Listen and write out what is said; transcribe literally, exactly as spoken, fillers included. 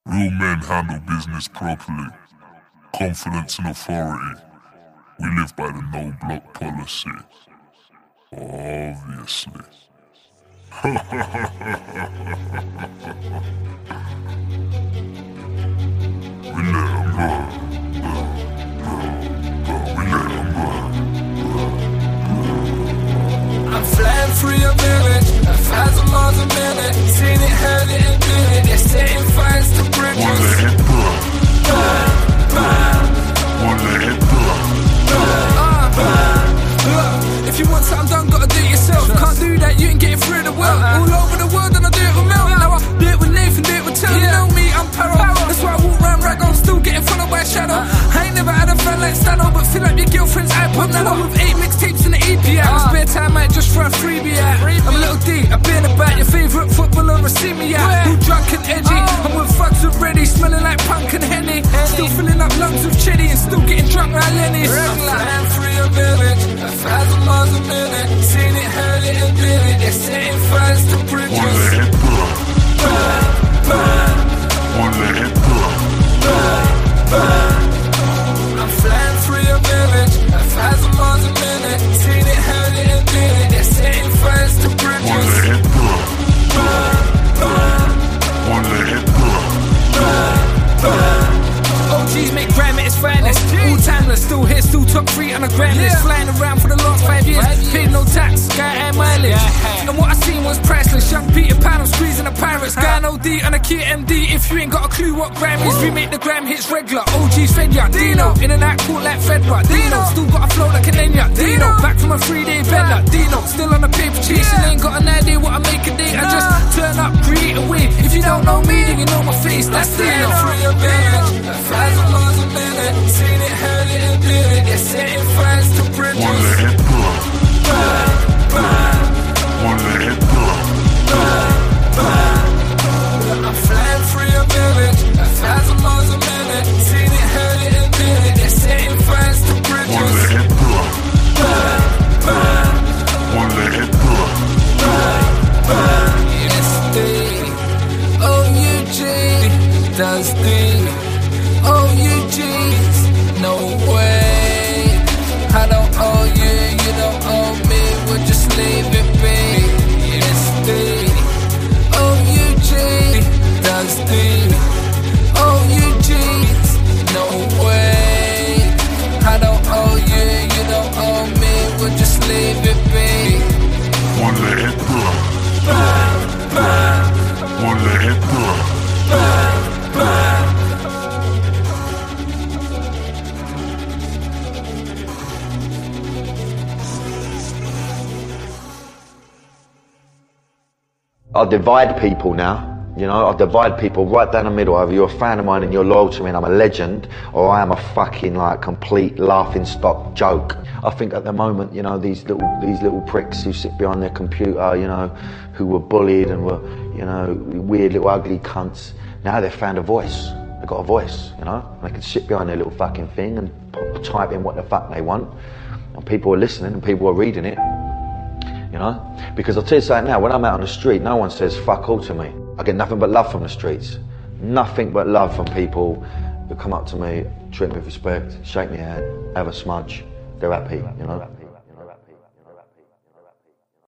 Real men handle business properly. Confidence and authority. We live by the no block policy. Obviously. We let them burn. We let them burn. I'm flying through your village, a thousand miles a minute. Seen it, heard it, and did it. They're setting fires to bridges. One let it burn. Burn, burn. One let it burn. Burn, uh, burn. Look, if you want something done, gotta do it yourself. Can't do that, you ain't getting through the world. All over the world, and I do it with Mel. Now I do it with Nathan, do it with Tell. You know me, I'm Paro. That's why I walk round Raggo, still getting followed by a shadow. I ain't never had a fan like Stano, but fill up your girlfriend's iPod Nano with eight mixtapes and the A P I. Uh, spare time, might just throw a freebie out. I'm a little D, I've been about your favourite footballer, see me out. Who drunk and edgy? I'm with fucks already, smelling like punk and Henny. Still filling up lungs with chitty and still getting drunk like Lenny's. I'm flying through your village, a thousand miles a minute. Seen it, heard it, and did it. They're setting fires to bridges. One let it burn. Burn, burn. One let it burn. Burn, burn. I'm flying through your village, a thousand miles a minute. Seen it, heard it, and did it. They're setting fires to bridges. One let it burn. Burn, burn. One let it burn. Burn, burn. O Gs make grime at its finest. All timeless, still here, still top three on the grand list. Flying around for the last five years, paid no tax, sky high mileage. And what I seen was priceless. Young Peter Pan, I'm squeezing the pirates. Guy no D and a Q M D. If you ain't got a clue what grime is, we make the grime hits regular. O Gs fed ya, Dino. In and out court like Fedra, Dino. Still got a flow like an Enya, Dino. Back from a three day bender, Dino. Still on the paper chasing, ain't got an idea what I make a day. I just turn up, create a wave. If you don't know me, then you know my face, that's Dino. Through your village, a thousand miles a minute. Seen it, heard it, and did it. They're setting fires to bridges. One let it burn. Burn, burn. One let it burn. Burn, burn. I'm flying through your village, a thousand miles a minute. Seen it, heard it, and did it. They're setting fires to bridges. One let it burn. Burn, burn. One let it burn. Burn, burn. Yes, the O U G does the O U Gs, no way. I don't owe you, you don't owe me. We'll just leave it be. Yes, the O U G does the O U Gs, no way. I don't owe you, you don't owe me. We'll just leave it be. One let it burn. Burn, burn. One let it burn. Burn, burn. I divide people now, you know, I divide people right down the middle. Either you're a fan of mine and you're loyal to me and I'm a legend, or I am a fucking like complete laughing stock joke. I think at the moment, you know, these little these little pricks who sit behind their computer, you know, who were bullied and were, you know, weird little ugly cunts, now they've found a voice. They've got a voice, you know, and they can sit behind their little fucking thing and type in what the fuck they want, and people are listening and people are reading it. You know? Because I'll tell you something now, when I'm out on the street, no one says fuck all to me. I get nothing but love from the streets. Nothing but love from people who come up to me, treat me with respect, shake my hand, have a smudge. They're happy, you know?